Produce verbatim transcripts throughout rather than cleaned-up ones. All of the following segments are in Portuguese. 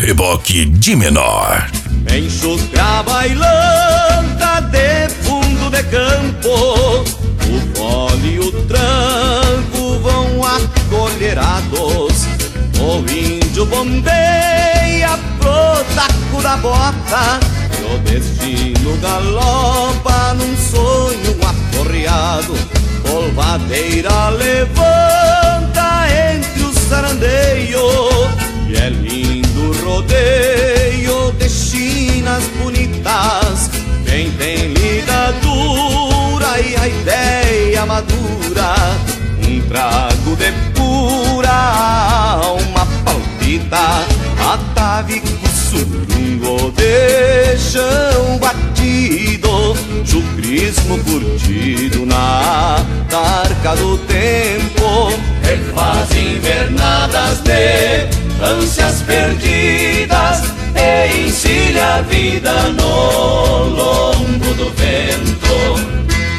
reboque de menor. Enxuta a bailanta de fundo de campo, o fole e o tranco vão acolherados. O índio bombeia pro taco da bota, e o destino galopa num sonho aporreado. Polvadeira levanta entre os sarandeios, e é lindo rodeio de chinas bonitas. Quem tem lida dura e a ideia madura, um trago de pura alma palpita. Atavico, surungo de chão batido, chucrismo curtido na tarca do tempo. Refaz invernadas de ânsias perdidas e encilha a vida no lombo do vento.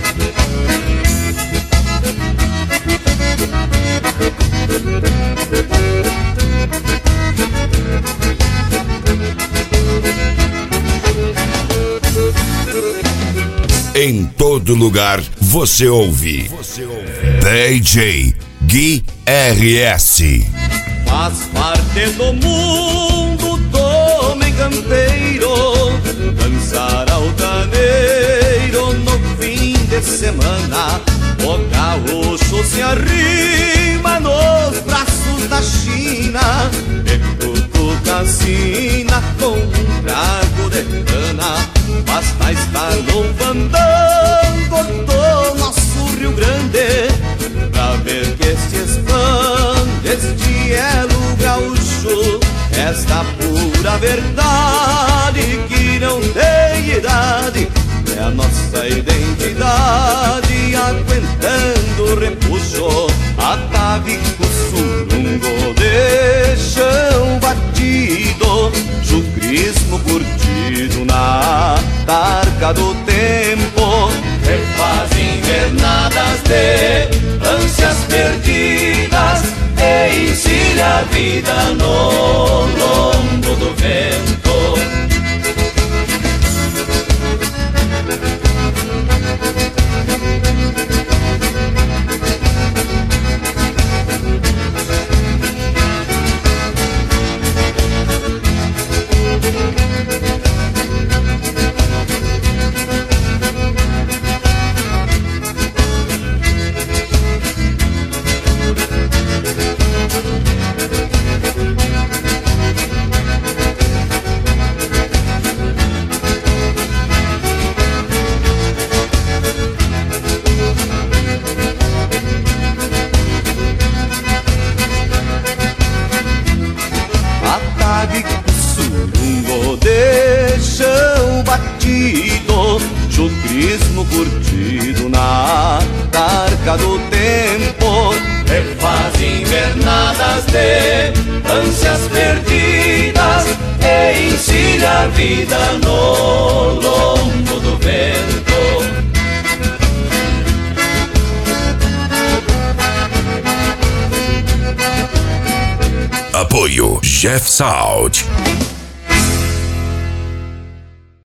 Em todo lugar você ouve, você ouve. D J Gui R S. Faz parte do mundo do homem campeiro dançar altaneiro no fim de semana. O gaúcho se arrima nos braços da China e cutuca a sina com um trago de cana. Basta estar no fandango do nosso Rio Grande pra ver que se expande este elo gaúcho, esta pura verdade que não tem idade. É a nossa identidade aguentando o repuxo. Atavico, surungo de chão batido, chucrismo curtido na tarca do tempo. Refaz invernadas de ânsias perdidas e encilha a vida no lombo do vento. Surungo de chão batido, chucrismo curtido na tarca do tempo. Refaz invernadas de ânsias perdidas e encilha a vida no lombo do vento. Apoio Jeff Sound.